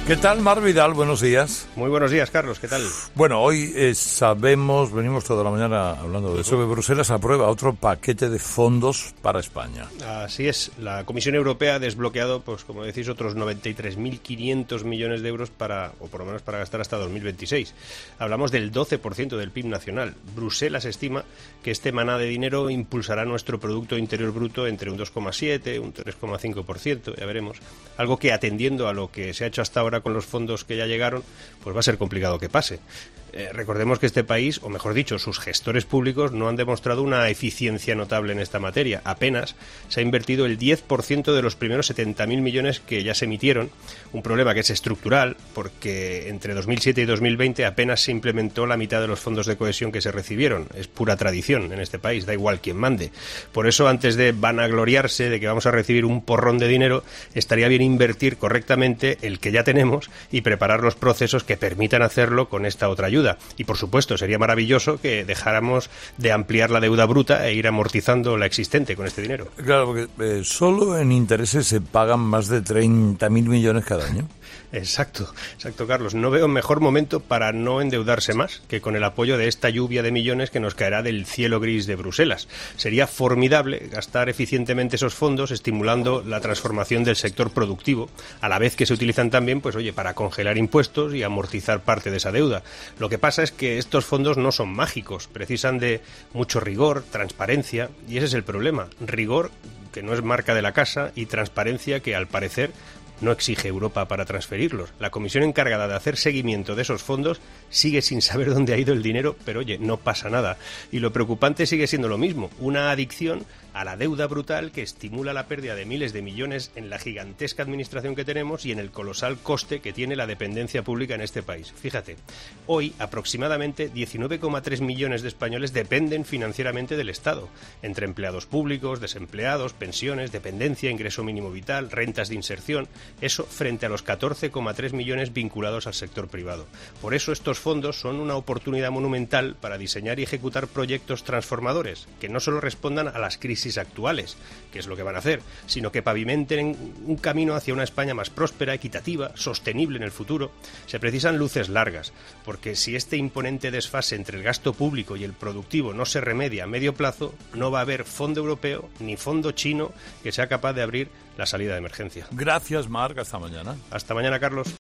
¿Qué tal, Mar Vidal? Buenos días. Muy buenos días, Carlos. ¿Qué tal? Bueno, hoy venimos toda la mañana hablando de eso, que Bruselas aprueba otro paquete de fondos para España. Así es. La Comisión Europea ha desbloqueado, pues como decís, otros 93.500 millones de euros o por lo menos para gastar hasta 2026. Hablamos del 12% del PIB nacional. Bruselas estima que este maná de dinero impulsará nuestro Producto Interior Bruto entre un 2,7, un 3,5%, ya veremos. Algo que, atendiendo a lo que se ha hecho hasta ahora con los fondos que ya llegaron, pues va a ser complicado que pase. Recordemos que este país, o mejor dicho, sus gestores públicos no han demostrado una eficiencia notable en esta materia. Apenas se ha invertido el 10% de los primeros 70.000 millones que ya se emitieron, un problema que es estructural, porque entre 2007 y 2020 apenas se implementó la mitad de los fondos de cohesión que se recibieron. Es pura tradición en este país, da igual quién mande. Por eso, antes de vanagloriarse de que vamos a recibir un porrón de dinero, estaría bien invertir correctamente el que ya tenemos y preparar los procesos que permitan hacerlo con esta otra ayuda. Y, por supuesto, sería maravilloso que dejáramos de ampliar la deuda bruta e ir amortizando la existente con este dinero. Claro, porque solo en intereses se pagan más de 30.000 millones cada año. Exacto, Carlos. No veo mejor momento para no endeudarse más que con el apoyo de esta lluvia de millones que nos caerá del cielo gris de Bruselas. Sería formidable gastar eficientemente esos fondos estimulando la transformación del sector productivo, a la vez que se utilizan también, para congelar impuestos y amortizar parte de esa deuda. Lo que pasa es que estos fondos no son mágicos, precisan de mucho rigor, transparencia, y ese es el problema. Rigor, que no es marca de la casa, y transparencia, que al parecer no exige Europa para transferirlos. La comisión encargada de hacer seguimiento de esos fondos sigue sin saber dónde ha ido el dinero, pero oye, no pasa nada. Y lo preocupante sigue siendo lo mismo, una adicción a la deuda brutal que estimula la pérdida de miles de millones en la gigantesca administración que tenemos y en el colosal coste que tiene la dependencia pública en este país. Fíjate, hoy aproximadamente 19,3 millones de españoles dependen financieramente del Estado, entre empleados públicos, desempleados, pensiones, dependencia, ingreso mínimo vital, rentas de inserción. Eso frente a los 14,3 millones vinculados al sector privado. Por eso estos fondos son una oportunidad monumental para diseñar y ejecutar proyectos transformadores que no solo respondan a las crisis actuales, que es lo que van a hacer, sino que pavimenten un camino hacia una España más próspera, equitativa, sostenible en el futuro. Se precisan luces largas, porque si este imponente desfase entre el gasto público y el productivo no se remedia a medio plazo, no va a haber fondo europeo ni fondo chino que sea capaz de abrir la salida de emergencia. Gracias, Marc. Hasta mañana. Hasta mañana, Carlos.